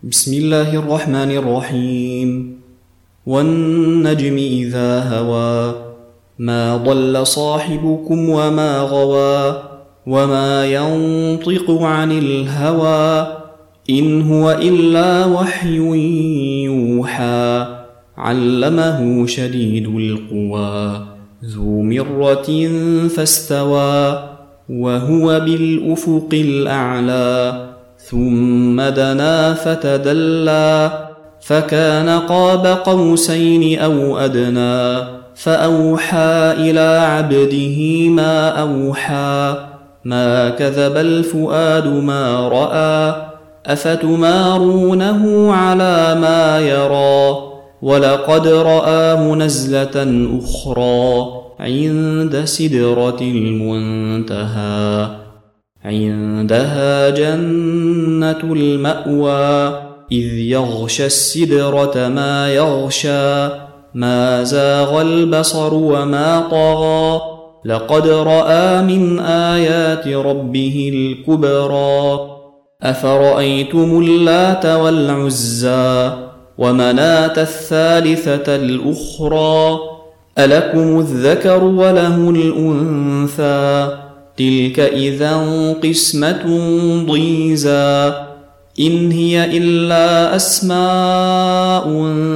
بسم الله الرحمن الرحيم. والنجم إذا هوى ما ضل صاحبكم وما غوى وما ينطق عن الهوى إن هو إلا وحي يوحى علمه شديد القوى ذو مرة فاستوى وهو بالأفق الأعلى ثم دنا فتدلى فكان قاب قوسين أو أدنى فأوحى إلى عبده ما أوحى ما كذب الفؤاد ما رأى أفتمارونه على ما يرى ولقد رآه نزلة أخرى عند سدرة المنتهى عندها جنة المأوى إذ يغشى السدرة ما يغشى ما زاغ البصر وما طغى لقد رأى من آيات ربه الكبرى أفرأيتم اللات والعزى ومناة الثالثة الأخرى ألكم الذكر وله الأنثى تلك إذا قسمة ضيزى إن هي إلا أسماء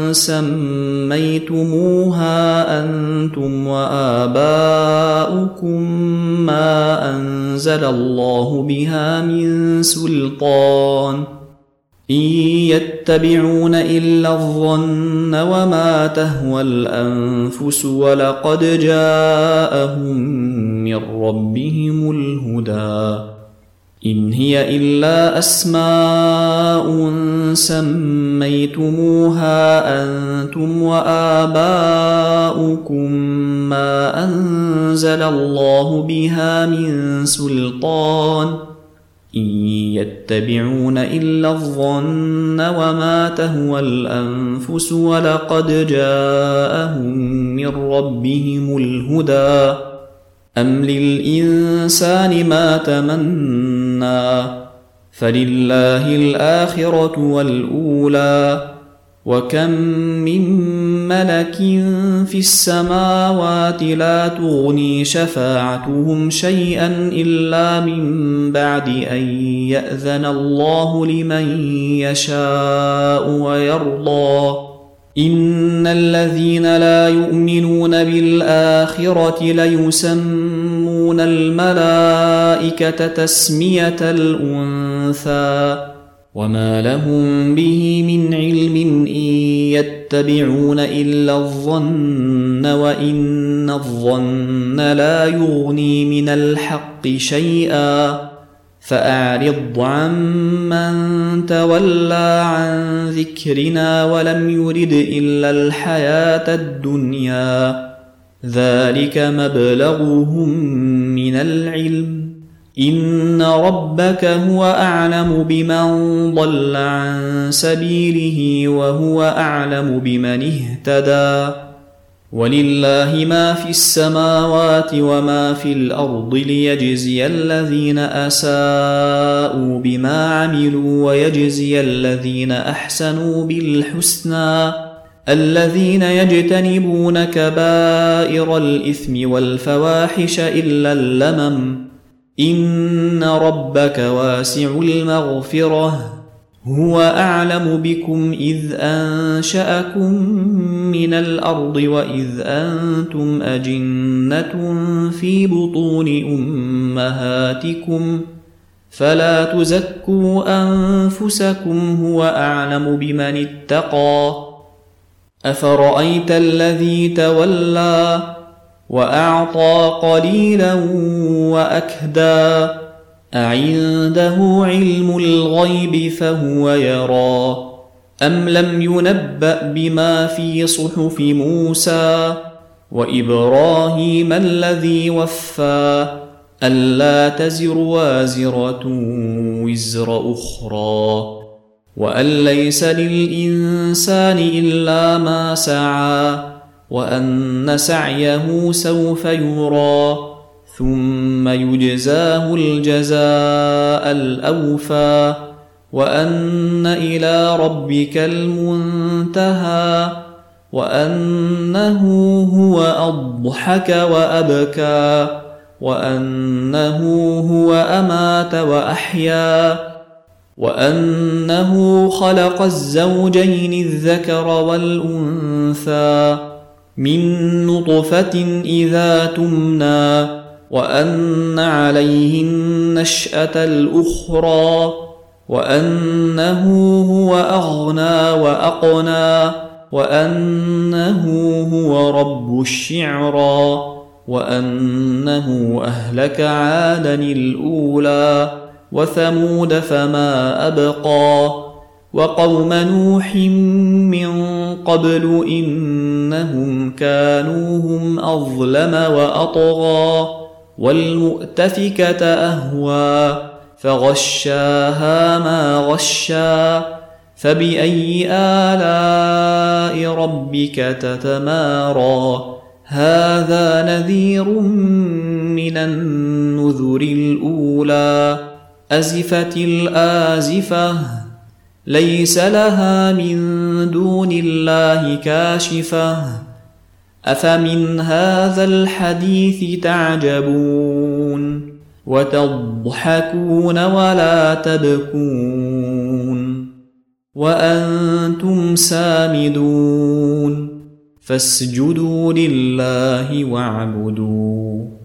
سميتموها أنتم وآباؤكم ما أنزل الله بها من سلطان إن يتبعون إلا الظن وما تهوى الأنفس ولقد جاءهم من ربهم الهدى إن هي إلا أسماء سميتموها أنتم وآباؤكم ما أنزل الله بها من سلطان إن يتبعون إلا الظن وما تهوى الأنفس ولقد جاءهم من ربهم الهدى أم للإنسان ما تمنى فلله الآخرة والأولى وكم من ملك في السماوات لا تغني شفاعتهم شيئا إلا من بعد أن يأذن الله لمن يشاء ويرضى إن الذين لا يؤمنون بالآخرة ليسمون الملائكة تسمية الأنثى وما لهم به من علم إن يتبعون إلا الظن وإن الظن لا يغني من الحق شيئا فأعرض عمن تولى عن ذكرنا ولم يرد إلا الحياة الدنيا ذلك مبلغهم من العلم إن ربك هو أعلم بمن ضل عن سبيله وهو أعلم بمن اهتدى ولله ما في السماوات وما في الأرض ليجزي الذين أساءوا بما عملوا ويجزي الذين أحسنوا بالحسنى الذين يجتنبون كبائر الإثم والفواحش إلا اللمم إن ربك واسع المغفرة هو أعلم بكم إذ أنشأكم من الأرض وإذ أنتم أجنة في بطون أمهاتكم فلا تزكوا أنفسكم هو أعلم بمن اتقى أفرأيت الذي تولى وأعطى قليلا وأكدى أعنده علم الغيب فهو يرى أم لم ينبأ بما في صحف موسى وإبراهيم الذي وفى ألا تزر وازرة وزر أخرى وأن ليس للإنسان إلا ما سعى وأن سعيه سوف يرى ثم يجزاه الجزاء الأوفى وأن إلى ربك المنتهى وأنه هو أضحك وأبكى وأنه هو أمات وأحيا وأنه خلق الزوجين الذكر والأنثى من نطفة إذا تمنى وأن عليه النشأة الأخرى وأنه هو أغنى وأقنى وأنه هو رب الشعرى وأنه أهلك عادا الأولى وثمود فما أبقى وقوم نوح من قبل إنهم كانوا هم أظلم وأطغى والمؤتفكة أهوى فغشاها ما غشى فبأي آلاء ربك تتمارى هذا نذير من النذر الأولى أزفت الآزفة ليس لها من دون الله كاشفة أفمن هذا الحديث تعجبون وتضحكون ولا تبكون وأنتم سامدون فاسجدوا لله واعبدوا